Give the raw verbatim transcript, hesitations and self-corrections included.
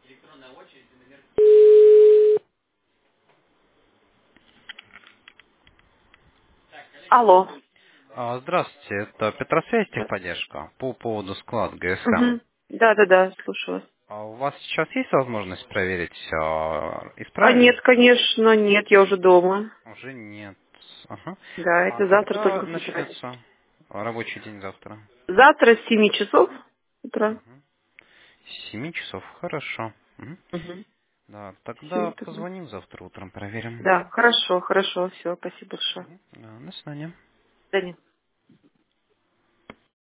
Алло. А, Здравствуйте, это Петросвязь техподдержка по поводу склада ГСМ. Угу. Да, да, да, слушаю вас. А у вас сейчас есть возможность проверить, а, А исправили? нет, конечно, нет, я уже дома. Уже нет. Ага. Да, А это завтра когда только собираюсь. начнется рабочий день завтра? Завтра с семи часов утра. Мгм. С семи часов, хорошо. Мгм. Угу. Да, Все тогда тогда. позвоним завтра утром, проверим. Да, хорошо, хорошо, все, спасибо большое. Мгм. Да, до свидания. До свидания.